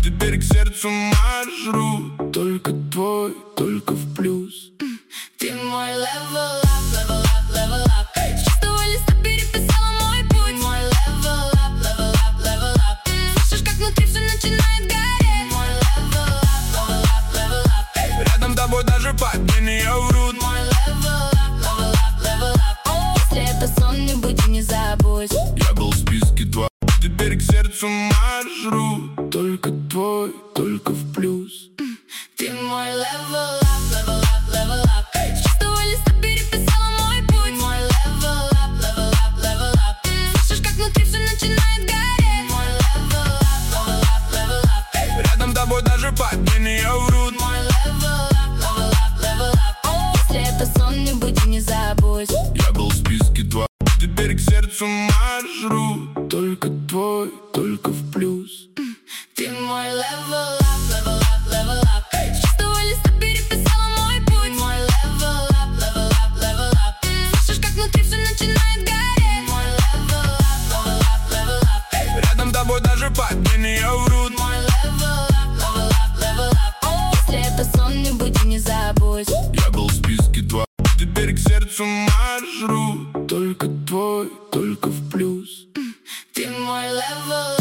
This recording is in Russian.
Теперь к сердцу маршрут. Только твой, только в плюс. Ты мой level up, level up, level up. С чистого листа переписала мой путь. Мой level up, level up, level up. Слышишь, как внутри все начинает гореть. Мой level up, level up, level up. Рядом с тобой даже падения врут. Мой level up, level up, level up. Если это сон, не буди, не забудь. Я был в списке 2. Теперь к сердцу маршрут. Только твой, только в плюс. Ты мой level up, level up, level up. С чистого листа переписала мой путь. Мой level up, level up, level up. Слышишь, как внутри все начинает гореть. Мой level up, level up, level up. Рядом с тобой даже падения врут. Мой level up, level up, level up. Если это сон, не буди, не забудь. Я был в списке 2. Теперь к сердцу маршрут. Только твой, только в плюс. Ты мой level up, level up, level up. С чистого листа переписала мой путь. Мой level up, level up, level up. Слышишь, как внутри все начинает гореть. Мой level up, level up, level up. Рядом с тобой даже падения врут. Мой level up, level up, level up. Если это сон, не буди, не забудь. Я был в списке 2. Теперь к сердцу маршрут. Только твой, только в плюс. Ты мой level